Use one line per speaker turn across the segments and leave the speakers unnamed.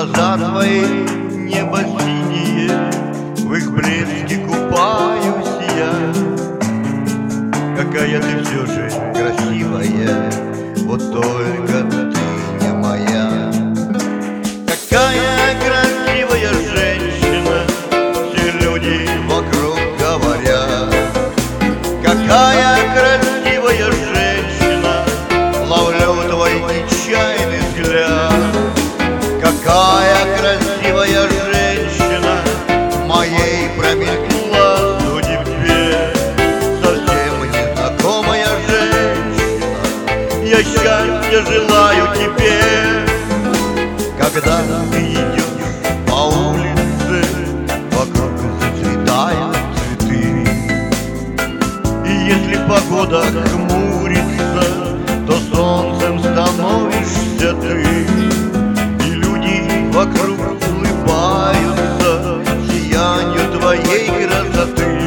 Глаза твои небо синие, в их блеске купаюсь я. Какая ты все же красивая, вот только ты не моя. Какая красивая женщина, все люди вокруг говорят. Какая красивая женщина, ловлю твой нечаянный взгляд. Какая красивая женщина, моей промелькнула в судьбе. Совсем незнакомая женщина, я счастья желаю тебе. Когда ты идешь по улице, вокруг зацветают цветы. И если погода хмурится, то солнцем становишься ты. И люди вокруг улыбаются сиянию твоей красоты.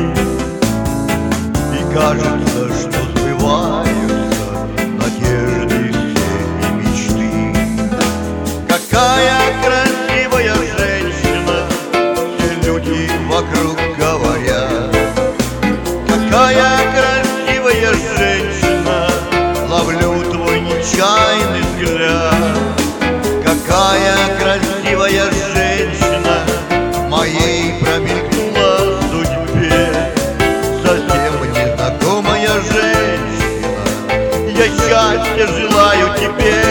И кажется, что сбываются надежды все и мечты. Какая красивая женщина, все люди вокруг говорят. Какая красивая женщина, ловлю твой нечаянный взгляд. Какая красивая женщина, моей промелькнула в судьбе. Совсем незнакомая женщина, я счастья желаю тебе.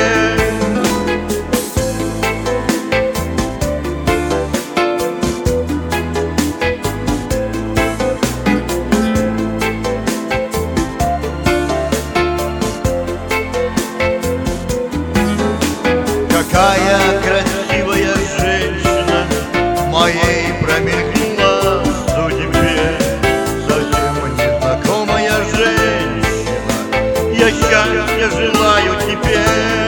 Какая красивая женщина, моей промелькнула в судьбе. Совсем незнакомая женщина, я счастья желаю тебе.